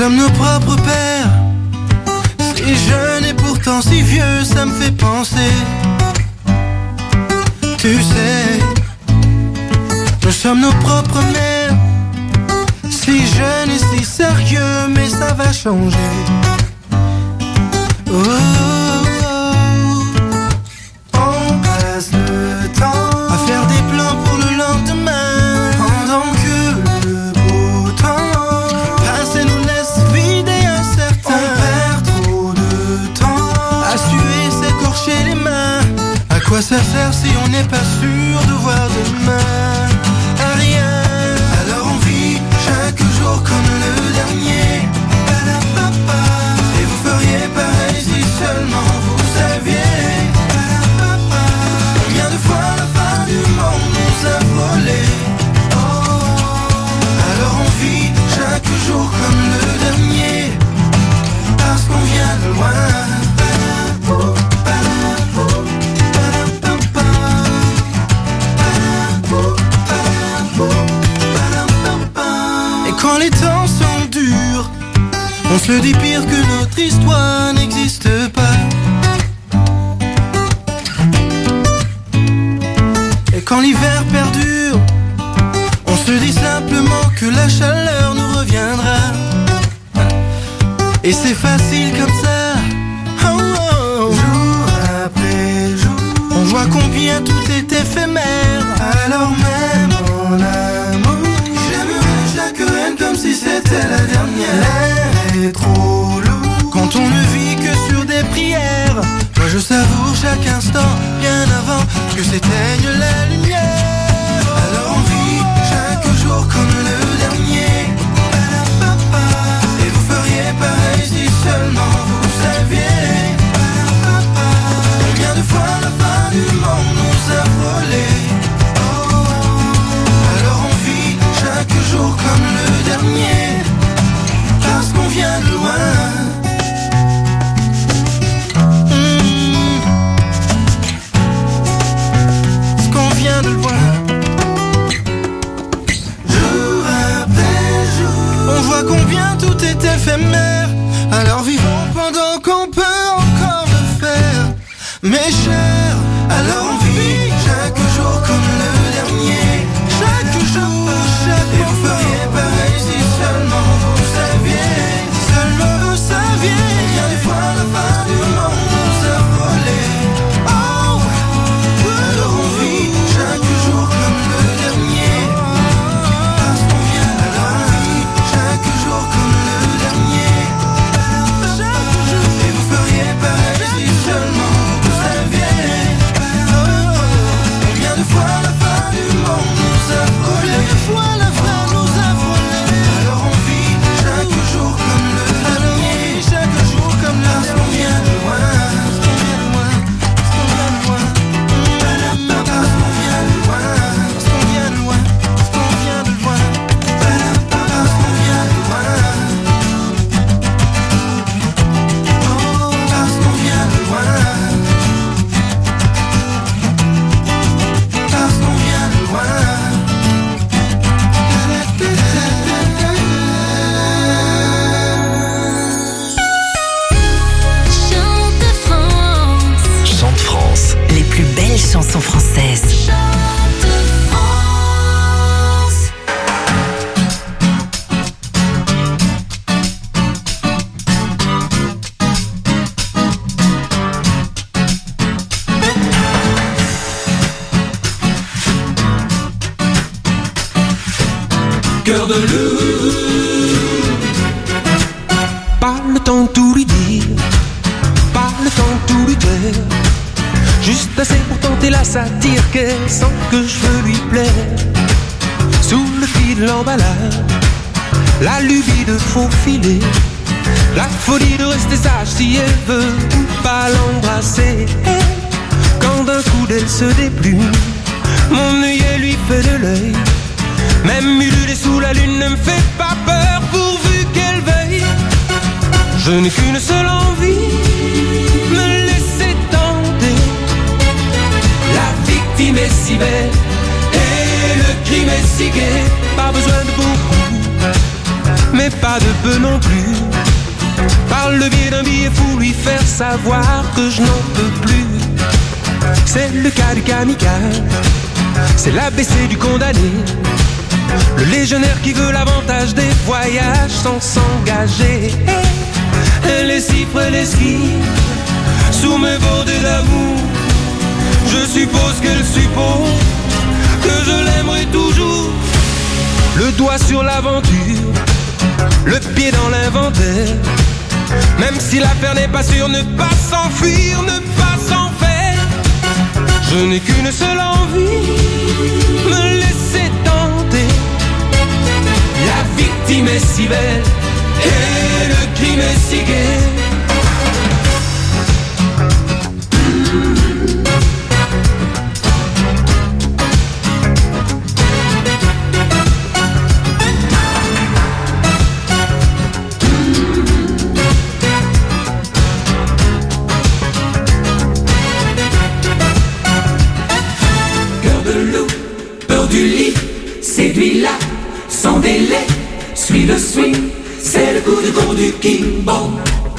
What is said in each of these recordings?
sommes nos propres pères. Si jeune et pourtant si vieux, ça me fait penser. Tu sais, nous sommes nos propres mères. Si jeune et si sérieux, mais ça va changer. Oh, oh, oh. On passe le temps à faire des plans pour le lendemain, pendant que le beau temps passé nous laisse vides et incertains. On perd trop de temps à suer, s'écorcher les mains. À quoi ça sert si on n'est pas sûr de voir demain? À rien. Alors on vit chaque jour comme le dernier. Et vous feriez pareil si seulement vous saviez. Combien de fois la fin du monde nous a volé. Alors on vit chaque jour comme le dernier, parce qu'on vient de loin. Et quand les temps sont durs, on se le dit pire que notre histoire n'existe pas. Et quand l'hiver perdure, on se dit simplement que la chaleur nous reviendra. Et c'est facile comme ça, oh, oh. Jour après jour, on voit combien tout est éphémère. Alors même en amour, j'aimerais chaque reine comme si c'était la dernière. L'air est trop lourd quand on ne vit que sur des prières. Moi je savoure chaque instant bien avant que s'éteigne la lumière. Alors on vit chaque jour comme le dernier. Et vous feriez pareil si seulement vous saviez. Combien de fois la fin du monde nous a volé. Alors on vit chaque jour comme le dernier, parce qu'on vient de loin. Parce qu'on vient de loin. Jour après jour, on voit combien tout est éphémère. Alors vivons pendant qu'on peut encore le faire. Mes chers, alors on vit chaque jour comme le dernier. Chaque jour, chaque jour. Et vous feriez pareil si seulement vous saviez. Seulement vous saviez. Combien de fois la fin du monde nous a volé. Oh, alors on vit chaque jour comme le dernier, parce qu'on vient de loin. Chaque jour comme le dernier. Et vous feriez pareil si seulement vous saviez. Combien de fois la fin du monde nous a volé. Combien de fois la fin nous a volé. Alors on vit chaque jour comme le dernier. Chaque jour comme le dernier. Parce qu'on vient de loin. Parce qu'on vient de loin. Parce qu'on vient de loin. Parce qu'on vient de loin. Parce qu'on vient de loin. Parce qu'on vient de loin. Parce qu'on vient de loin. Parce qu'on vient de loin. Chante France, les plus belles chansons françaises. Cœur de loup, pas le temps de tout lui dire, pas le temps de tout lui faire, juste assez pour tenter la satire qu'elle sent que je veux lui plaire. Sous le fil de l'emballage, la lubie de faufiler, la folie de rester sage si elle veut ou pas l'embrasser. Quand d'un coup d'elle se déplume, mon œillet lui fait de l'œil. Même ululé sous la lune ne me fait pas peur pourvu qu'elle veille. Je n'ai qu'une seule envie, me laisser tenter. La victime est si belle et le crime est si gai. Pas besoin de beaucoup, mais pas de peu non plus. lui faire savoir que je n'en peux plus. C'est le cas du kamikaze, c'est l'ABC du condamné, le légionnaire qui veut l'avantage des voyages sans s'engager. Elle les cifre et les esquive sous mes bordées d'amour. Je suppose qu'elle suppose que je l'aimerai toujours. Le doigt sur l'aventure, le pied dans l'inventaire. Même si l'affaire n'est pas sûre, ne pas s'enfuir, ne pas s'en faire. Je n'ai qu'une seule envie, me laisser tenter. La victime est si belle et le crime est si gai. Séduis-la sans délai, suis le swing, c'est le coup de vent du King Bong.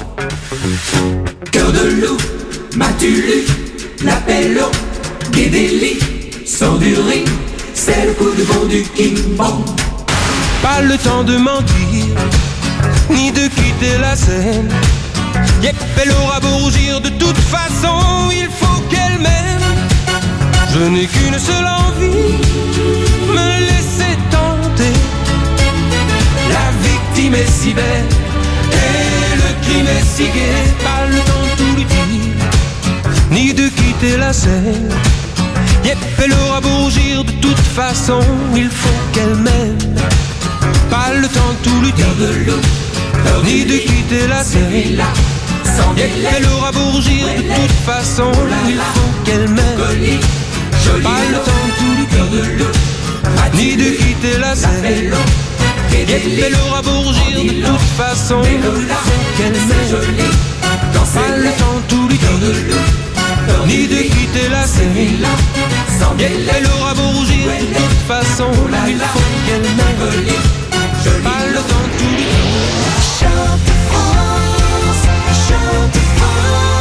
Cœur de loup, m'as-tu lu l'appel au Guédéli, sors du ring, c'est le coup de vent du King Bong. Pas le temps de mentir, ni de quitter la scène. Yep, elle aura beau rougir, de toute façon, il faut qu'elle m'aime. Je n'ai qu'une seule envie, me laisser tenter. La victime est si belle et le crime est si gai. Pas le temps de tout lui dire, ni de quitter la scène. Yep, elle aura beau rougir, de toute façon, il faut qu'elle m'aime. Pas le temps de tout lui dire, ni de quitter la scène. Yep, elle aura beau rougir, de toute façon, il faut qu'elle m'aime. Pas le temps de tout lui dire, ni de quitter la scène. Yep, elle aura beau rougir, de toute façon, il faut qu'elle m'aime. Pas le temps de tout lui dire, ni de quitter la scène. Yep, elle aura beau rougir, de toute façon, il faut qu'elle m'aime. Pas le temps de tout lui dire. Chante France, chante France.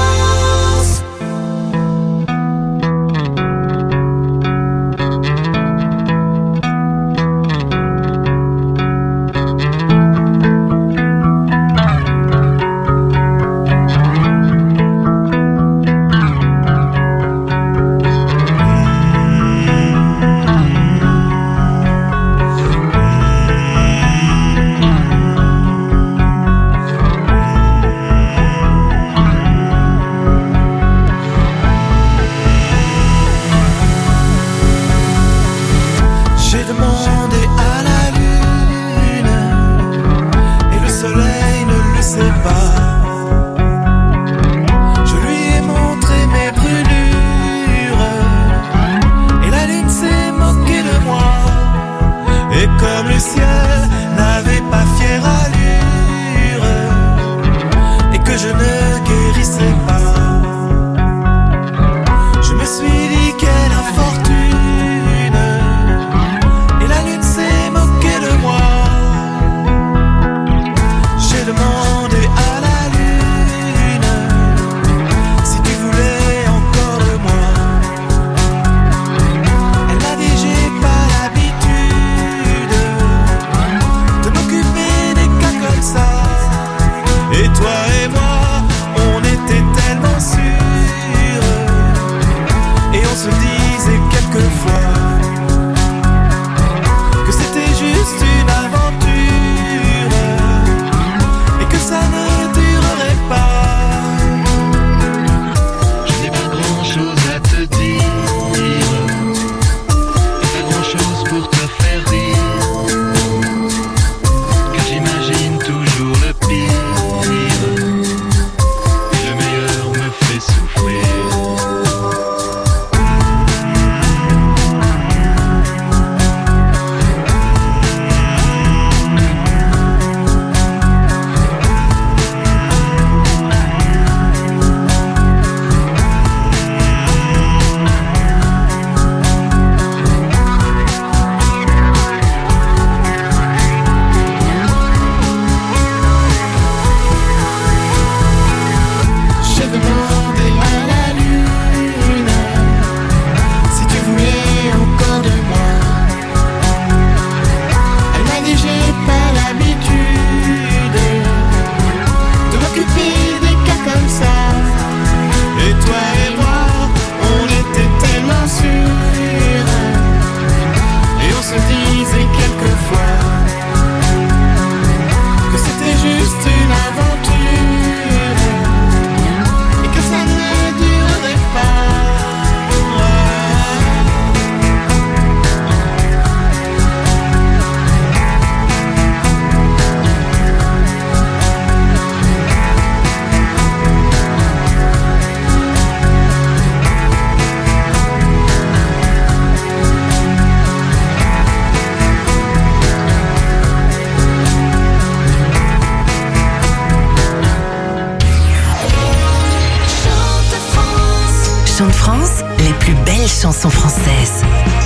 Chant de France, les plus belles chansons françaises.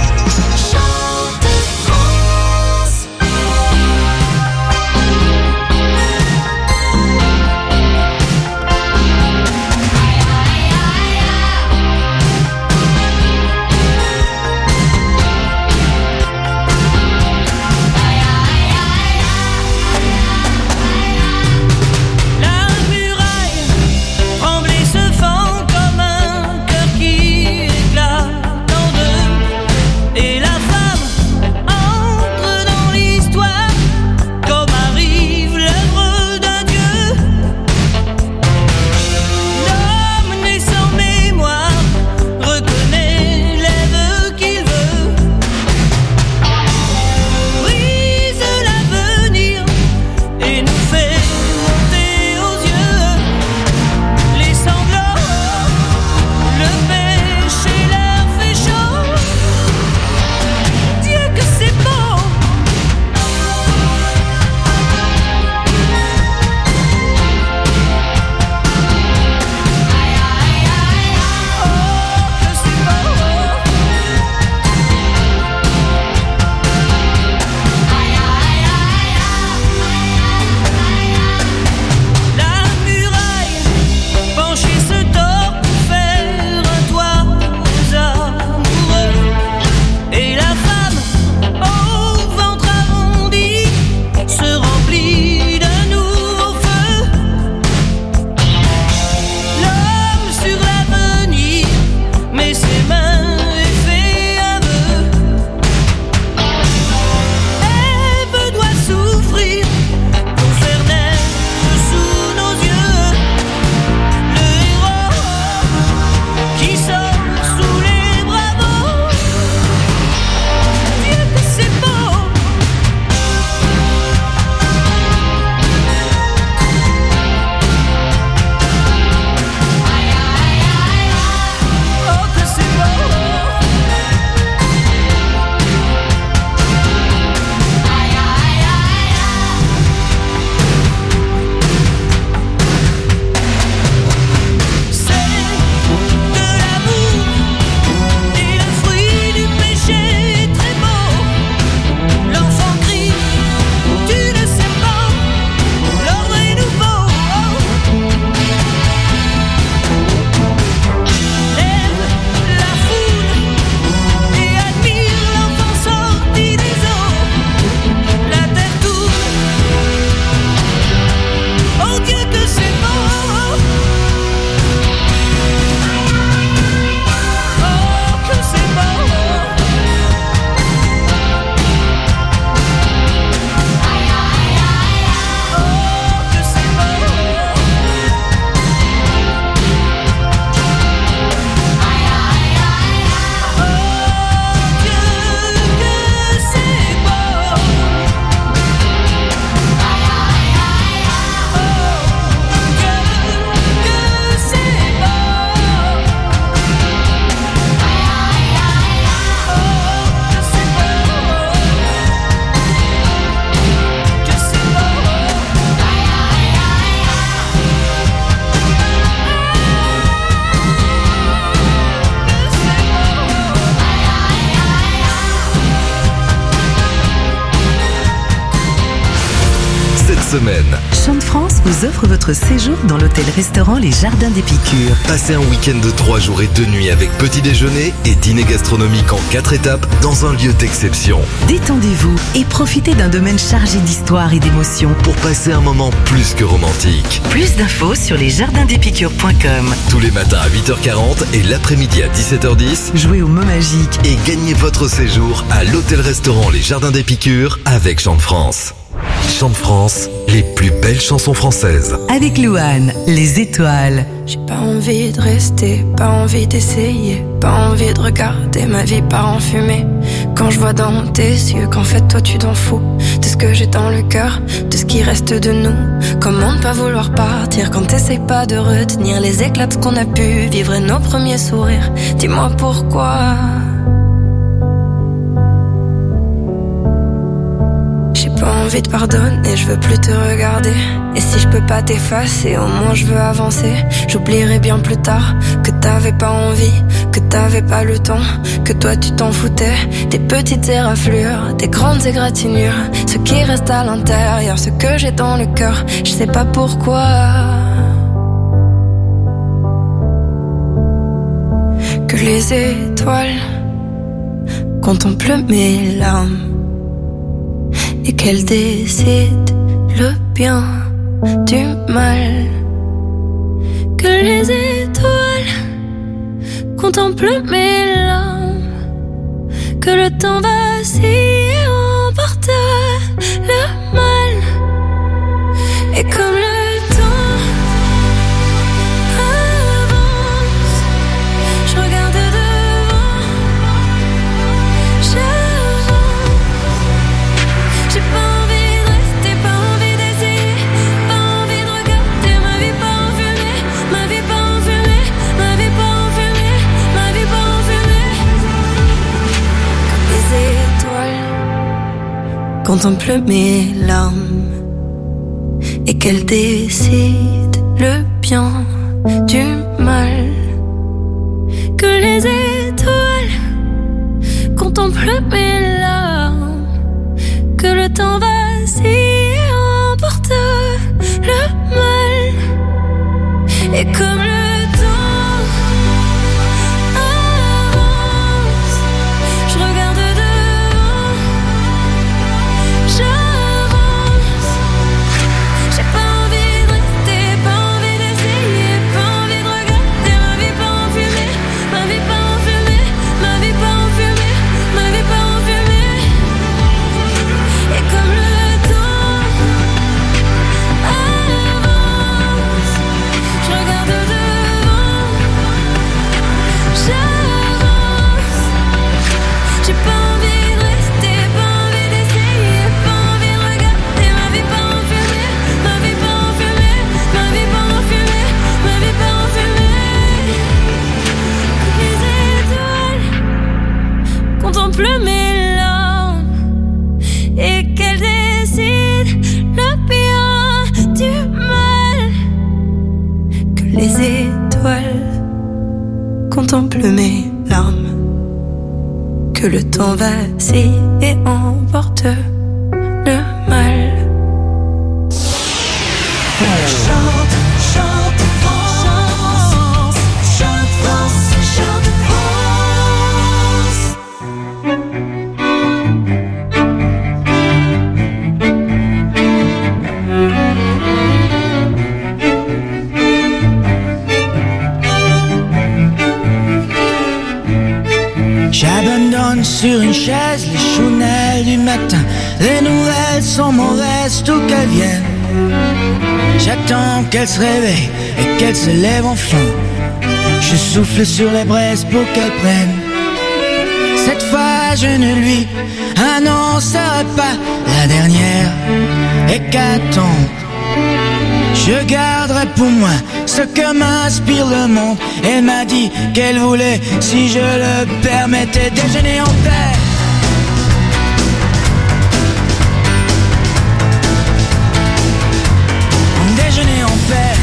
Semaine. Chant de France vous offre votre séjour dans l'hôtel-restaurant Les Jardins des Piqûres. Passez un week-end de 3 jours et 2 nuits avec petit déjeuner et dîner gastronomique en 4 étapes dans un lieu d'exception. Détendez-vous et profitez d'un domaine chargé d'histoire et d'émotions. Pour passer un moment plus que romantique. Plus d'infos sur lesjardindespiqûres.com. Tous les matins à 8h40 et l'après-midi à 17h10. Jouez au mot magique et gagnez votre séjour à l'hôtel-restaurant Les Jardins des Piqûres avec Chant de France. Chant de France, les plus belles chansons françaises. Avec Louane, Les Étoiles. J'ai pas envie de rester, pas envie d'essayer, pas envie de regarder ma vie part en fumée. Quand je vois dans tes yeux qu'en fait toi tu t'en fous de ce que j'ai dans le cœur, de ce qui reste de nous. Comment ne pas vouloir partir quand t'essayes pas de retenir les éclats de ce qu'on a pu vivre et nos premiers sourires. Dis-moi pourquoi. J'ai pas envie de pardonner, je veux plus te regarder. Et si je peux pas t'effacer, au moins je veux avancer. J'oublierai bien plus tard que t'avais pas envie, que t'avais pas le temps, que toi tu t'en foutais. Des petites éraflures, des grandes égratignures, ce qui reste à l'intérieur, ce que j'ai dans le cœur, je sais pas pourquoi. Que les étoiles contemplent mes larmes et qu'elles décident le bien du mal. Que les étoiles contemplent mes larmes, que le temps vacille et emporte le mal. Et comme le temps avance, je regarde devant, j'avance. J'ai pas envie de rester, pas envie d'essayer, pas envie de regarder ma vie pas en fumée, ma vie pas en fumée, ma vie pas en fumée, ma vie pas en fumée. Comme les étoiles contemplent mes larmes et qu'elles décident le bien du mal. Que les étoiles contemplent mes larmes, que le temps vacille et emporte le mal. Et comme le temps avance, je regarde devant, j'avance. J'ai pas envie de rester, pas envie d'essayer, pas envie de regarder ma vie pas en fumée, ma vie pas en fumée, ma vie pas en fumée, ma vie pas en fumée. Et comme le temps avance, je regarde devant, j'avance. J'ai pas envie de rester, pas envie d'essayer, pas envie de regarder ma vie pas en fumée, ma vie pas en fumée, ma vie pas en fumée, ma vie pas en fumée. Les étoiles contemplent mes larmes et qu'elles décident le bien du mal. Que les étoiles contemplent mes larmes, que le temps vacille et emporte le mal. Chante, chante France, chante France, chante France. J'abandonne sur une chaise les chounelles du matin. Les nouvelles sont mauvaises, tout qu'elles viennent. J'attends qu'elle se réveille et qu'elle se lève enfin. Je souffle sur les braises pour qu'elle prenne. Cette fois je ne lui annoncerai pas la dernière hécatombe. Je garderai pour moi ce que m'inspire le monde. Elle m'a dit qu'elle voulait, si je le permettais, déjeuner en paix. Déjeuner en paix.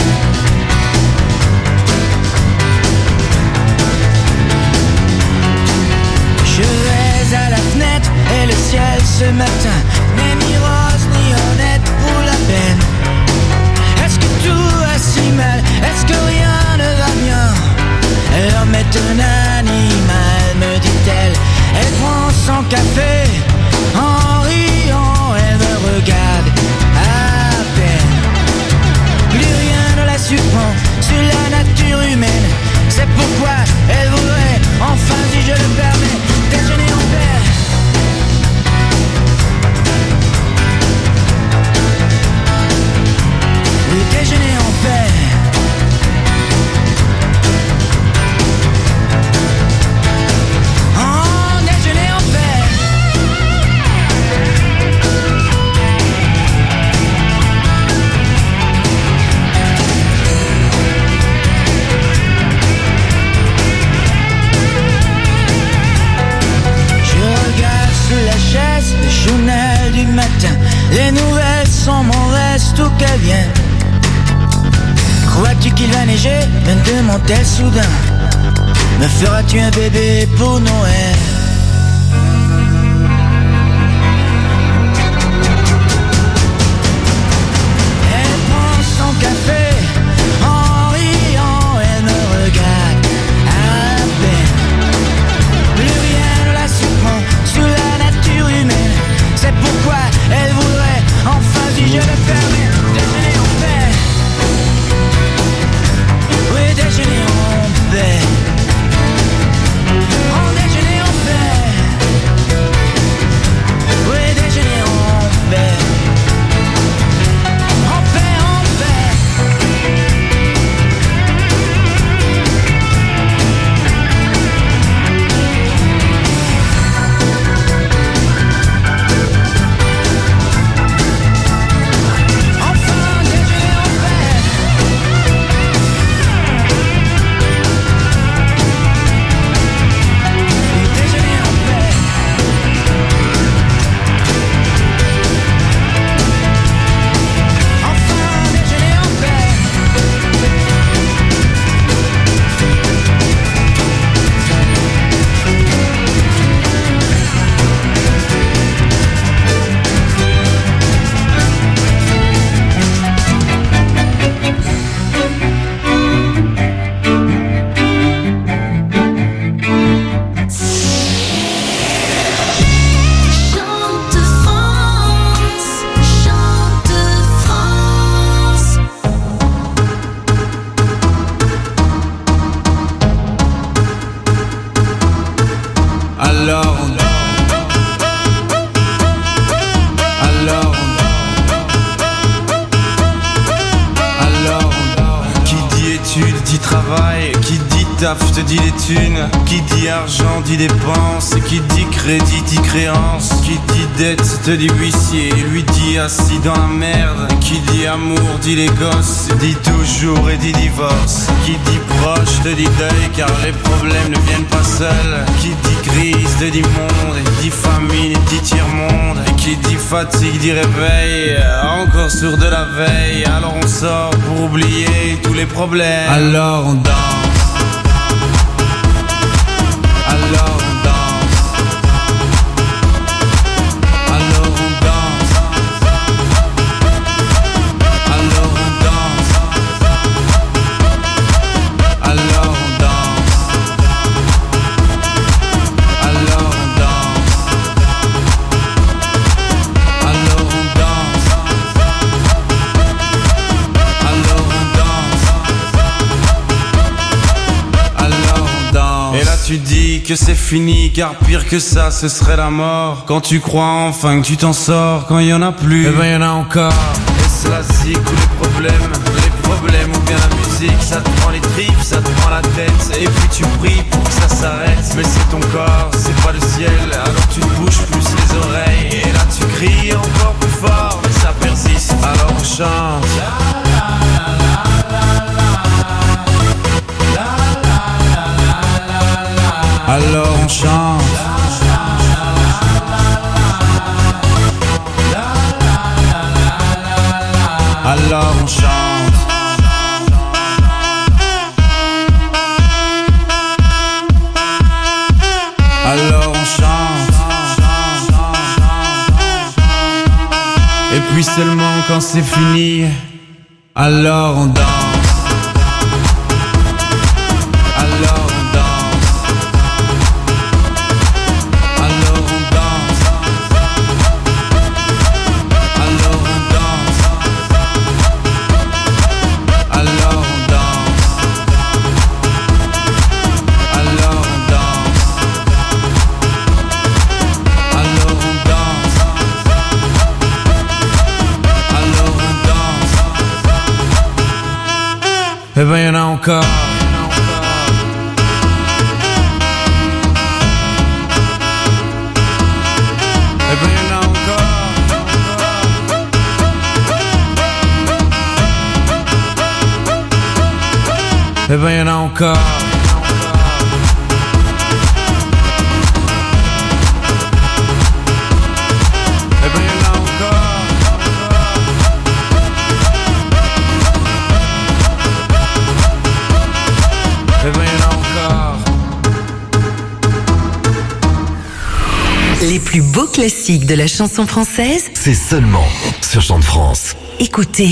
Je vais à la fenêtre et le ciel ce matin n'est ni rose ni honnête pour la peine. Est-ce que tout va si mal? Est-ce que rien ne va bien? L'homme est un animal, me dit-elle. Elle prend son café en riant, elle me regarde à peine. Plus rien ne la surprend sur la nature humaine. C'est pourquoi elle voudrait, enfin si je le permets, déjeuner en paix. Le déjeuner en paix. En déjeuner en paix. tel soudain, me feras-tu un bébé pour Noël? Elle prend son café, en riant, elle me regarde à peine. Plus rien ne la surprend sous la nature humaine. C'est pourquoi elle voudrait, enfin si je le permets, déjeuner en paix. Oui, déjeuner en paix. En déjeuner en paix. Oui, déjeuner en paix. En paix, en paix. Enfin, déjeuner en paix. Déjeuner en paix. Enfin, déjeuner en paix. Chante France, chante France. Alors qui dit études dit travail, qui dit taf te dit les thunes, qui dit argent dit dépenses, qui dit crédit dit créance, qui dit dette te dit huissier, lui dit assis dans la merde, qui dit amour dit les gosses, dit toujours et dit divorce, qui dit proche te dit deuil car les problèmes ne viennent pas seuls, qui dit crise te dit monde, dit famine dit tiers-monde, et qui dit fatigue dit réveil, encore sur de la veille, alors on sort pour oublier tous les problèmes, alors on danse. Alors on danse. Alors on danse. Alors on danse. Alors on danse. Alors on danse. Alors on danse. Alors on danse. Alors on danse. Et là tu dis que c'est fini, car pire que ça ce serait la mort. Quand tu crois enfin que tu t'en sors, quand il y en a plus, eh ben il y en a encore. Est-ce la zik ou les problèmes ou bien la musique, ça te prend les tripes, ça te prend la tête, et puis tu pries pour que ça s'arrête. Mais c'est ton corps, c'est pas le ciel, alors tu te bouges plus les oreilles, et là tu cries encore plus fort, mais ça persiste, alors on chante. Alors on chante. Alors on chante. Alors on chante. Et puis seulement quand c'est fini, alors on danse. Alors on danse. Alors on danse. Alors on danse. Alors on danse. Alors on danse. Alors on danse. Alors on danse. Eh ben y'en a encore. Eh ben y'en a encore. Eh ben y'en a encore. Eh ben y'en a encore. Les plus beaux classiques de la chanson française, C'est seulement sur Chant de France. écoutez.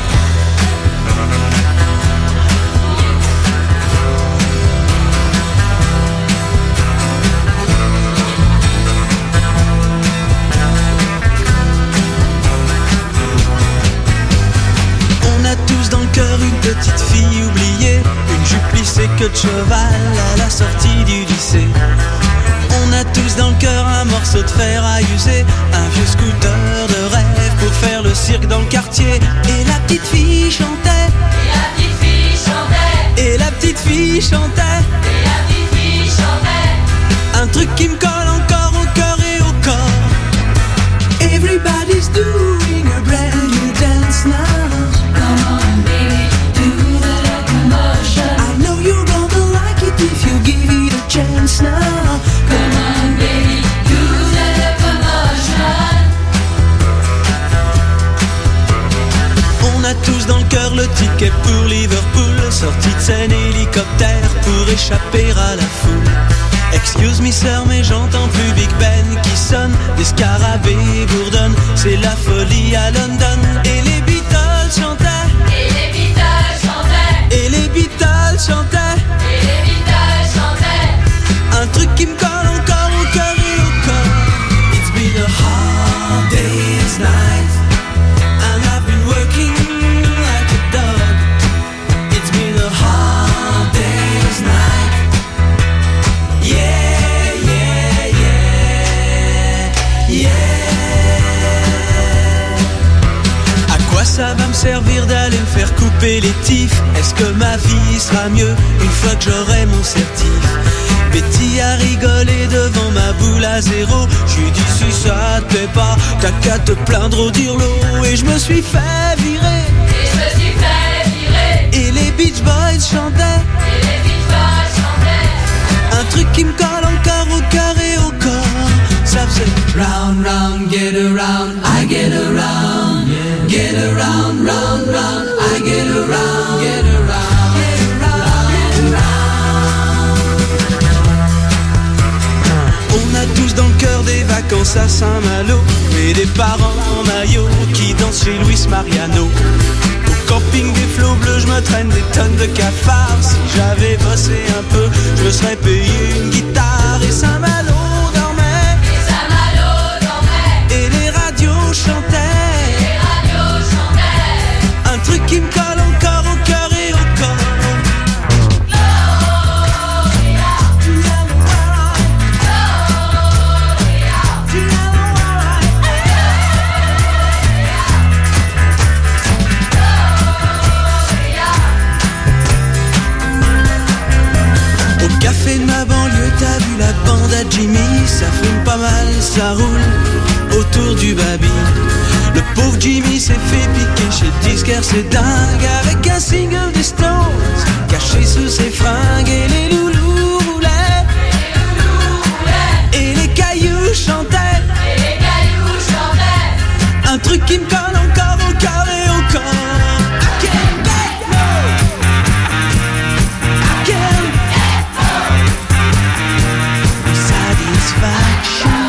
On a tous dans le cœur une petite fille oubliée, une jupe plissée queue de cheval à la sortie du lycée. On a tous dans le cœur un morceau de fer à user, un vieux scooter de rêve pour faire le cirque dans le quartier. Et la petite fille chantait, Et la petite fille chantait, et la petite fille chantait, et la petite fille chantait. un truc qui me colle encore au cœur et au corps. Everybody's doing a brand new dance now. Come on baby, do the locomotion. I know you're gonna like it if you give it a chance now. Come on baby, do the locomotion. On a tous dans le cœur le ticket pour Liverpool, sortie de scène hélicoptère pour échapper à la foule. Excuse me sir, mais j'entends plus Big Ben qui sonne, des scarabées bourdonnent, c'est la folie à London. Et les Beatles chantaient, Et les Beatles chantaient, et les Beatles chantaient, et les Beatles chantaient. un truc qui me colle encore au cœur et au corps. It's been a hard day's night, and I've been working like a dog. It's been a hard day's night. Yeah, yeah, yeah, yeah. À quoi ça va me servir d'aller me faire couper les tifs? Est-ce que ma vie sera mieux une fois que j'aurai mon certif? Betty a rigolé devant ma boule à zéro. J'lui dit si ça te plaît pas, t'as qu'à te plaindre au dirlo. Et je me suis fait virer, Et je me suis fait virer, et les Beach Boys chantaient, et les Beach Boys chantaient. un truc qui me colle encore au cœur et au corps. Ça faisait round, round, get around, I get around, get around, round, round, I get around, get around, get around, get around. On a tous dans le cœur des vacances à Saint-Malo, et des parents en maillot qui dansent chez Luis Mariano. Au camping des flots bleus, je me traîne des tonnes de cafards. Si j'avais bossé un peu, je me serais payé une guitare. Et Saint-Malo dormait, Et Saint-Malo dormait, et les radios chantaient, les radios chantaient. un truc qui me colle encore au cœur et au corps. Au café de ma banlieue, t'as vu la bande à Jimmy, ça fume pas mal, ça roule autour du baby. Le pauvre Jimmy s'est fait piquer chez le disquaire, c'est dingue, avec un single des Stones caché sous ses fringues. Et les loulous roulaient, et les cailloux chantaient, Et les cailloux chantaient. un truc qui me colle encore au cœur et au corps. I can't get no, I can't get no satisfaction.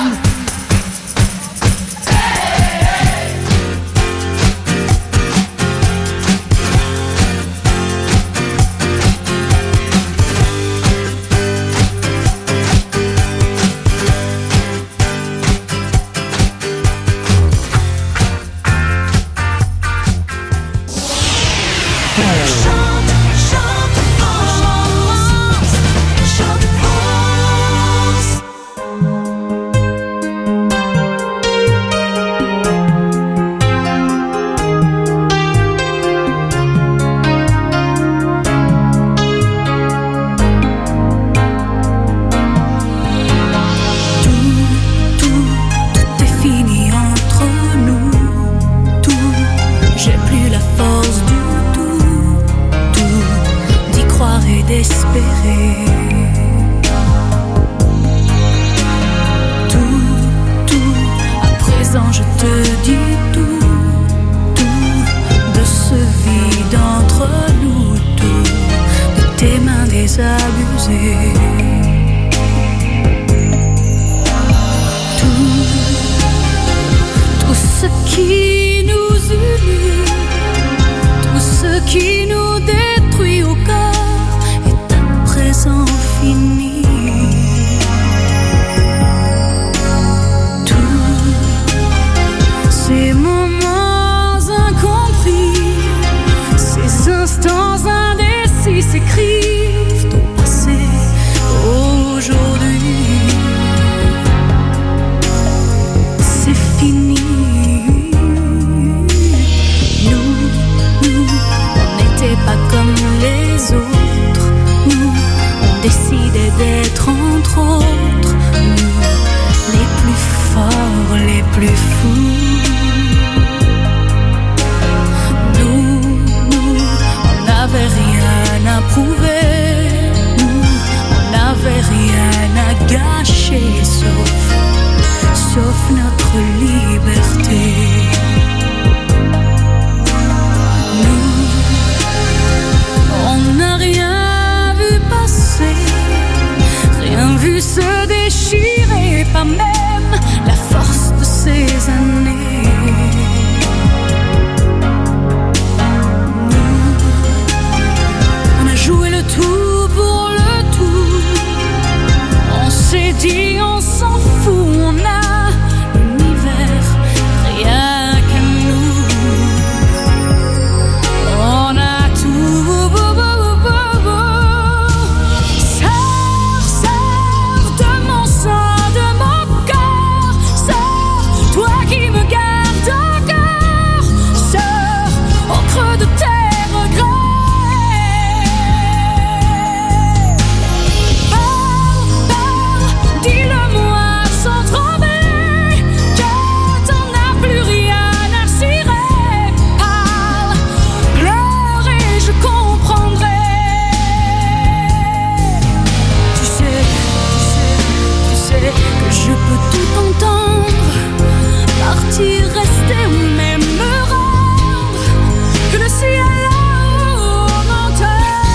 qui nous unit, tout ce qui nous détruit au corps est à présent fini. Tous ces moments incompris, ces instants indécis s'écrivent au passé, aujourd'hui. C'est fini. Nous, on n'était pas comme les autres. Nous, on décidait d'être entre autres. Nous, les plus forts, les plus fous. Nous, on n'avait rien à prouver. Nous, on n'avait rien à gâcher sauf notre liberté. Nous, on n'a rien vu passer, rien vu se déchirer, pas même la force de ces années. Nous, on a joué le tout pour le tout. On s'est dit on s'en fout, on a rester ou même me rendre, que le ciel là-haut m'entend.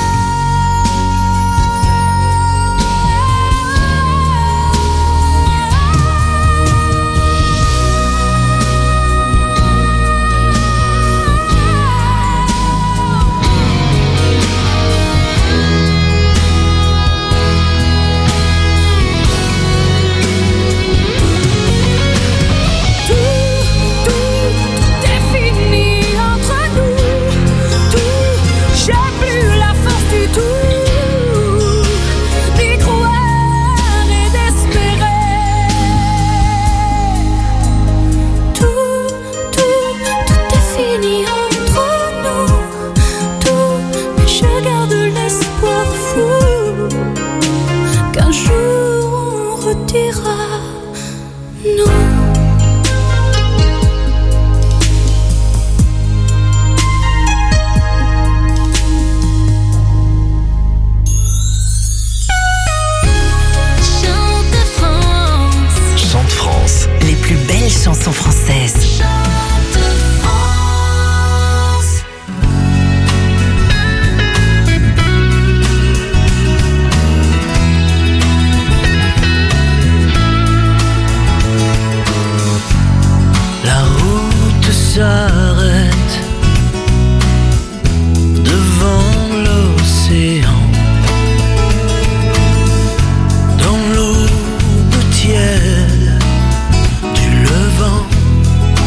Chansons françaises. La route s'arrête devant l'océan. Dans l'aube tiède du levant,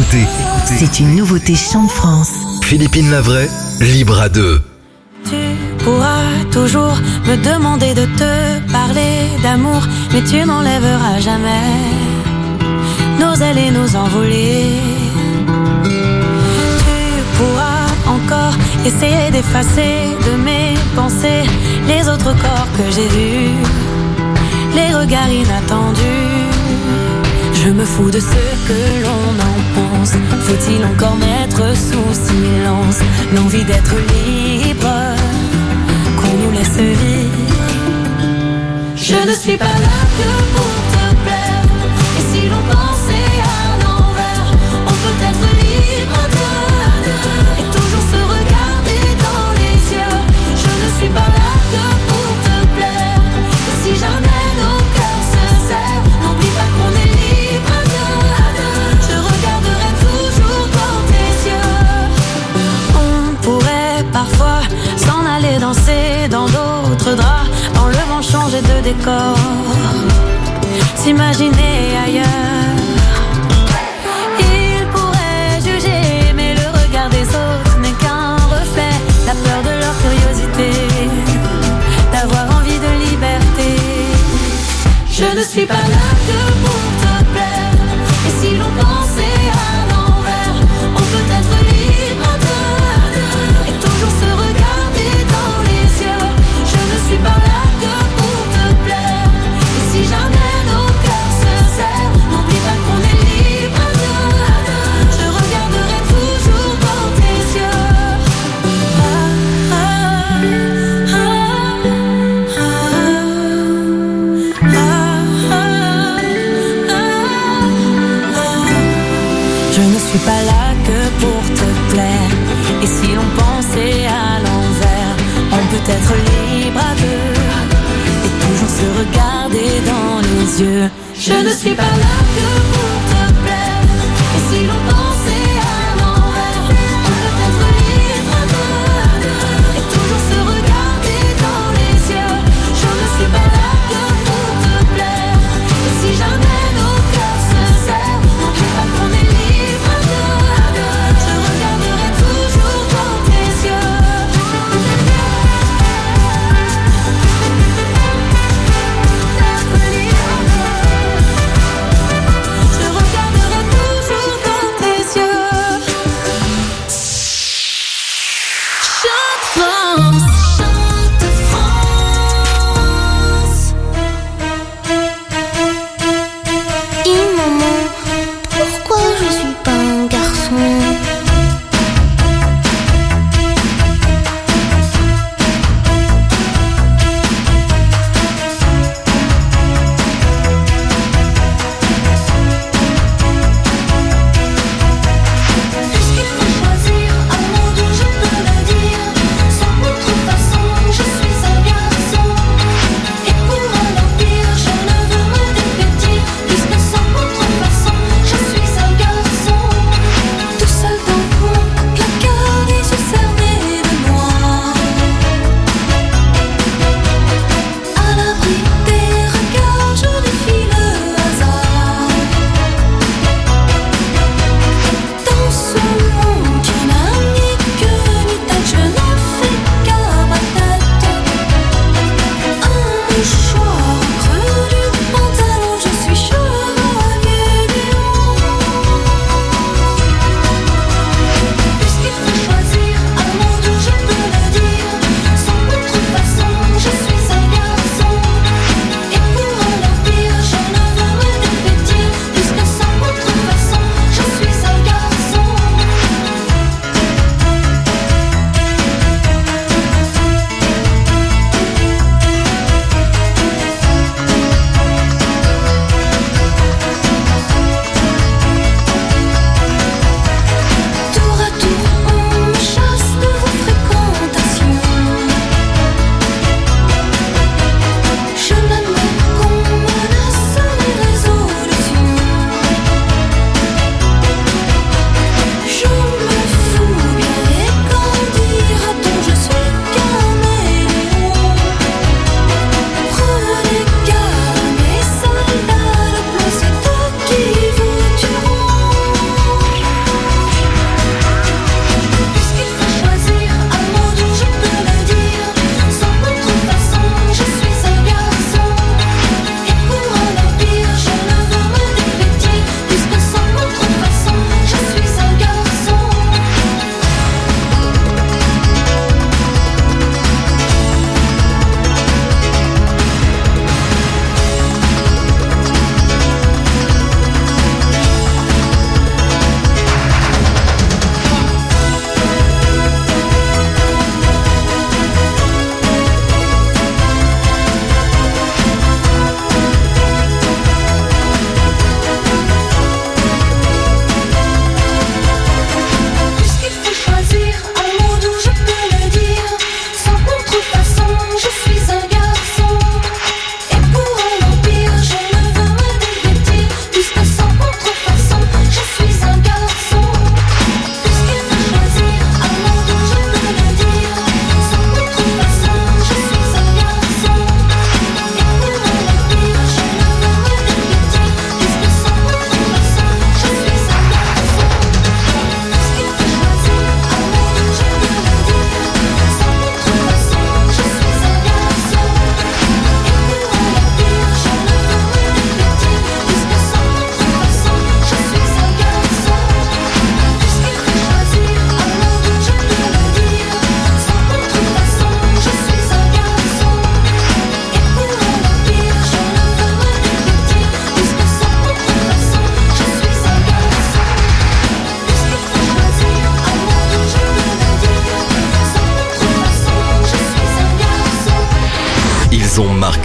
écoutez. C'est une nouveauté Chant France. Philippine Lavray, libre à deux. Tu pourras toujours me demander de te parler d'amour, mais tu n'enlèveras jamais nos ailes et nos envolées. Tu pourras encore essayer d'effacer de mes pensées les autres corps que j'ai vus, les regards inattendus. Je me fous de ce que l'on en pense. Faut-il encore mettre sous silence l'envie d'être libre, qu'on nous laisse vivre? Je ne suis pas là que pour te plaire. Et si l'on pensait à l'envers, on peut être libre à deux et toujours se regarder dans les yeux. Je ne suis pas là que pour te plaire. Et si jamais nos cœurs se serrent, n'oublie pas qu'on est libre à deux. Je regarderai toujours dans tes yeux. On pourrait parfois s'en aller danser dans d'autres draps, en le vent changer de décor, s'imaginer ailleurs. Ils pourraient juger, mais le regard des autres n'est qu'un reflet, la peur de leur curiosité, d'avoir envie de liberté. Je ne suis pas là que pour te plaire. Et si l'on pensait à l'envers, on peut être libre à deux et toujours se regarder dans les yeux. Je ne suis pas là que pour te plaire. Et si jamais nos cœurs se serrent, n'oublie pas qu'on est libre à deux. Je regarderai toujours dans tes yeux. Je ne suis pas là que pour te plaire. Et si l'on pensait à l'envers, on peut être libre à deux et toujours se regarder dans les yeux. Je ne suis pas là que pour te plaire. Et si l'on pensait à l'envers, on peut être libre à deux et toujours se regarder dans les yeux. Je ne suis pas là que pour te plaire. Et si jamais nos cœurs se serrent, n'oublie pas qu'on est libre à deux. Je regarderai toujours dans tes yeux. Je regarderai toujours dans tes yeux. Chante France, chante France. Maman, pourquoi je suis pas un garçon? Est-ce qu'il faut choisir un monde où je peux le dire? Sans contrefaçon, je suis un garçon. Et pour un empire, je ne veux me dévêtir, puisque sans contrefaçon, je suis un garçon. Tout seul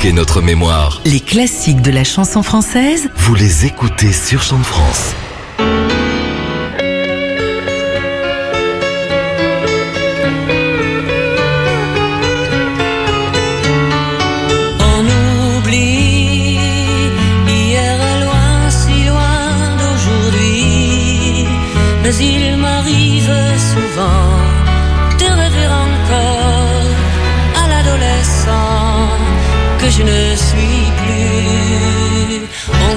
marqué notre mémoire. Les classiques de la chanson française, Vous les écoutez sur Chant de France. On oublie hier loin, si loin d'aujourd'hui, mais il m'arrive souvent de rêver encore à l'adolescent que je ne suis plus. On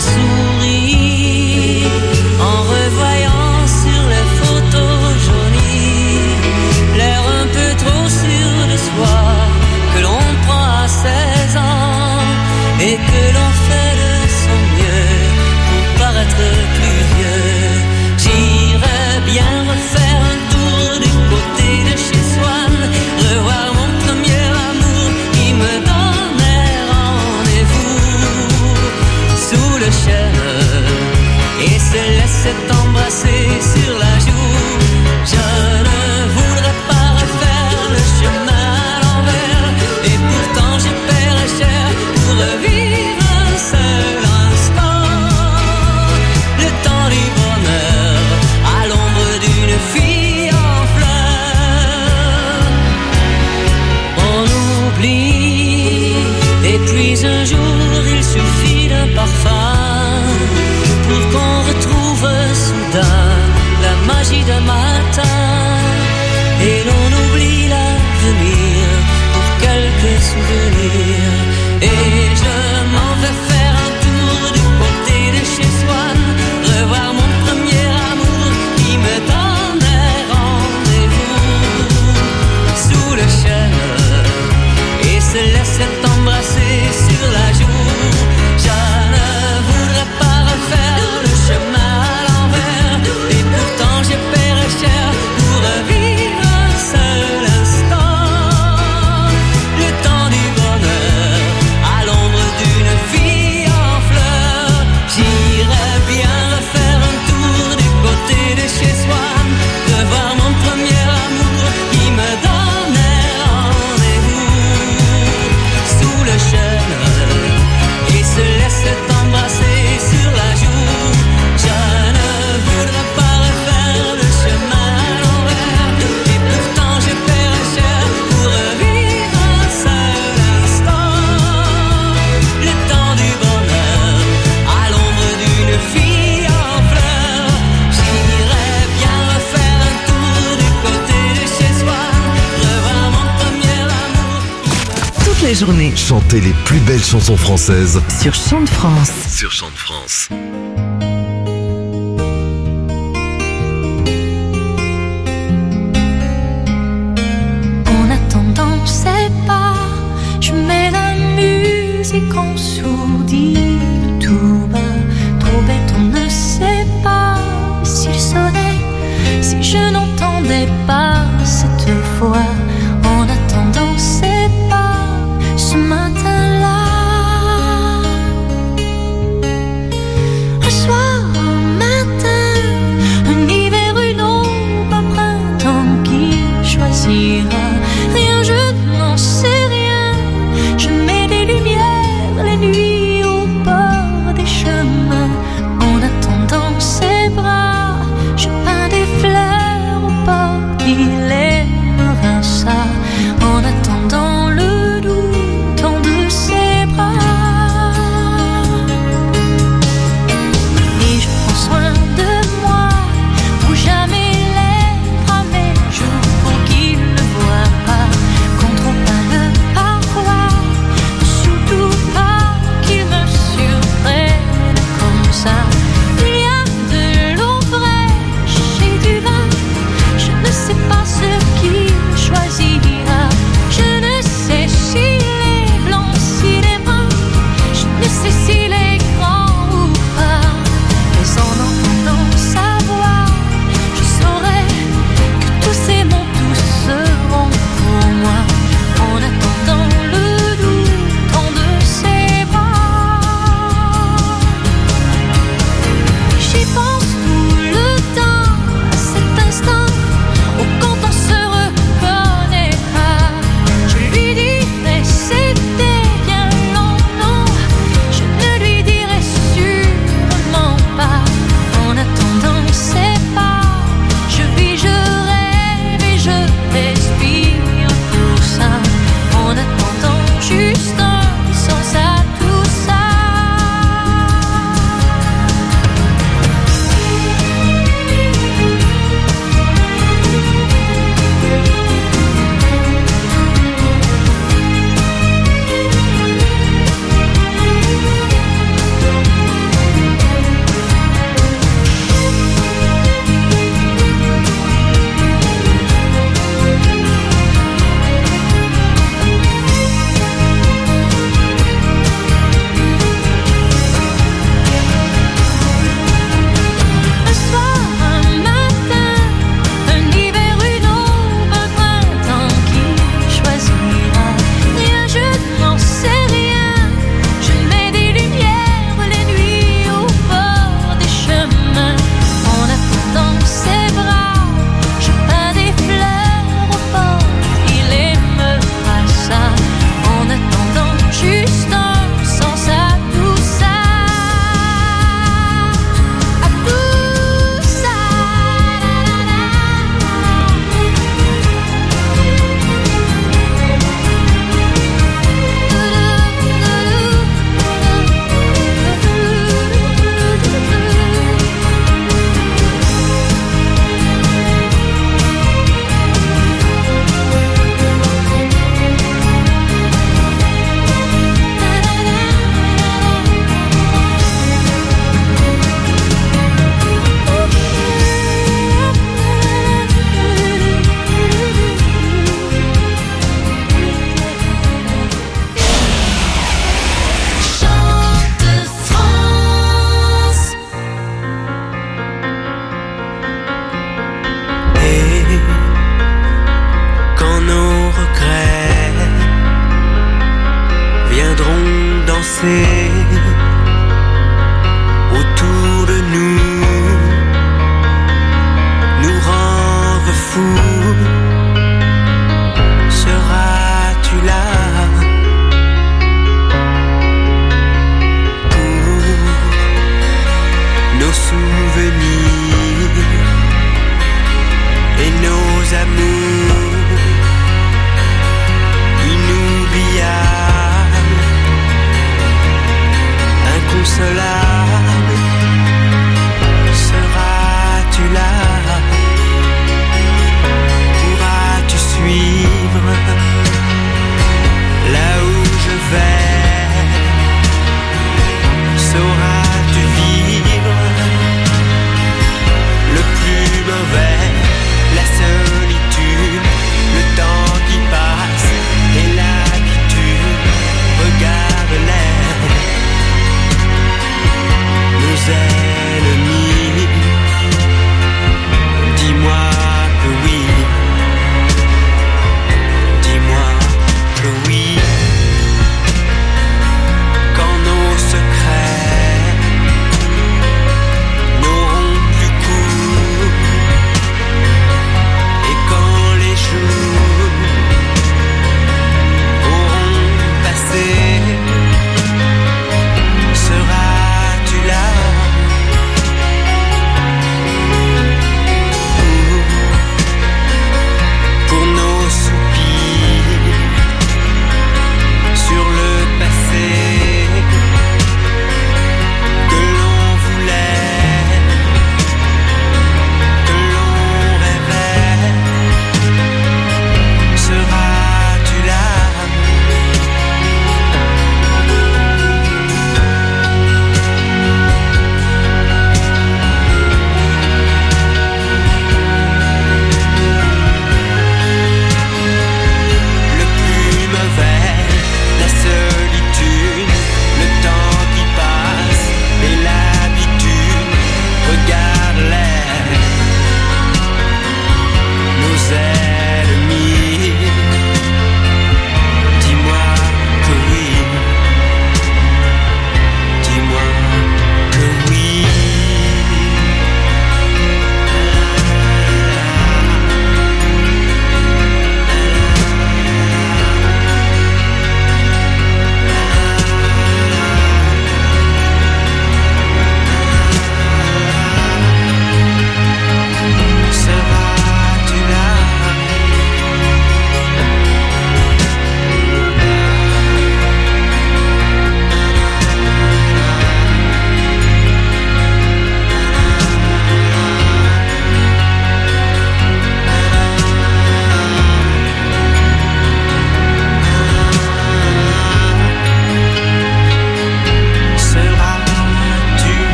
sourit en revoyant sur les photos jaunies l'air un peu trop sûr de soi que l'on prend à 16 ans et que l'on fait de son mieux pour paraître plus vieux. J'irais bien refaire un tour du côté de chez Swann, revoir mon premier amour qui me donnait rendez-vous sous le chêne et se laissait embrasser sur la joue. Je ne voudrais pas refaire le chemin à l'envers et pourtant je paierais cher pour revivre un seul instant. Le temps du bonheur à l'ombre d'une fille en fleurs. On oublie et puis un jour il suffit d'un parfum pour qu'on retrouve soudain la magie d'un matin et l'on oublie l'avenir pour quelques souvenirs. Et je m'en vais faire un tour du côté de chez Swann, revoir mon premier amour qui me donnait rendez-vous sous le chêne et se laissait embrasser sur la joue. Je ne voudrais pas refaire le chemin à l'envers et pourtant j'ai paierais cher pour revivre un seul instant. Le temps du bonheur à l'ombre d'une fille en fleurs. J'irais bien refaire un tour du côté de chez Swann, revoir mon premier amour qui me donnait rendez-vous sous le chêne et se laissait embrasser sur la joue. Je ne voudrais pas refaire le chemin à l'envers et pourtant je paierais cher pour revivre un seul instant. Le temps du bonheur à l'ombre d'une fille en fleurs. J'irais bien refaire un tour du côté de chez Swann, revoir mon premier amour. toute la journée Chantez les plus belles chansons françaises sur Chant de France. sur Chant de France. En attendant, c'est pas. Je mets la musique en sourdine tout bas. Trop bête, on ne sait pas s'il sonnait, si je n'entendais pas cette voix. En attendant, c'est pas ce matin-là. Un soir, un matin, un hiver, une aube, un printemps qui choisira. Rien, je n'en sais rien. Je mets des lumières les nuits au bord des chemins. En attendant ses bras, je peins des fleurs au bord qui les me rincent. passé autour de nous rendre fous.